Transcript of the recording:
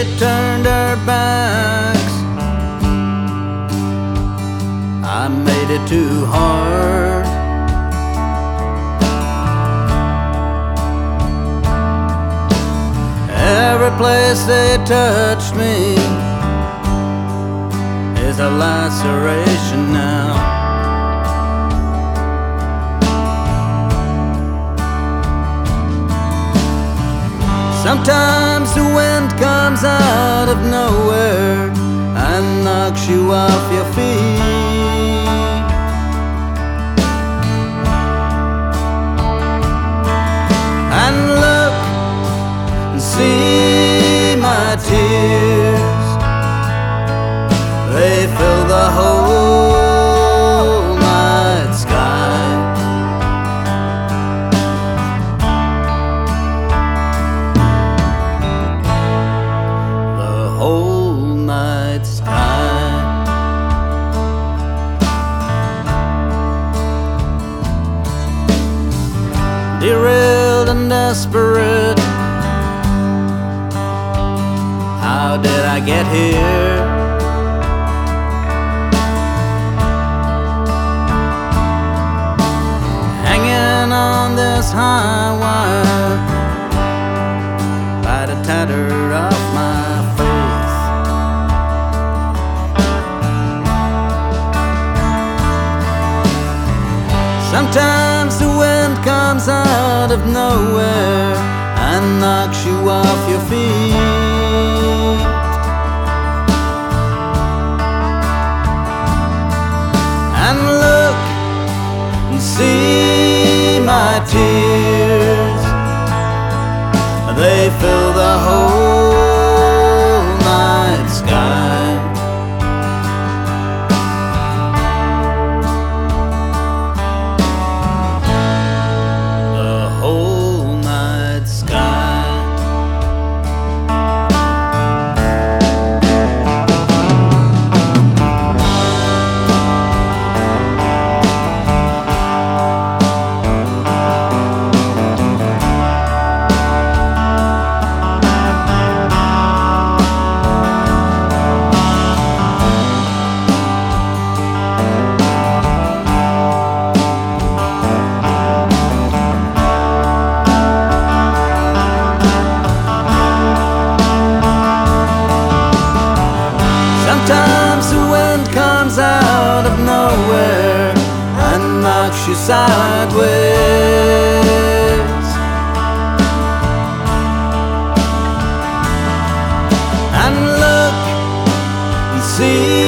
they turned their backs, I made it too hard. Every place they touched me is a laceration now. Sometimes the wind comes out of nowhere and knocks you off your feet. And look and see my tears, they fill the whole night sky. The whole night sky. Derailed and desperate, how did I get here? Hanging on this high wire by the tatter of my faith. Sometimes the wind comes out of nowhere and knocks you off your feet. And look and see my tears, they fill the whole night sky. The whole night sky. Sometimes the wind comes out of nowhere and knocks you sideways. And look and see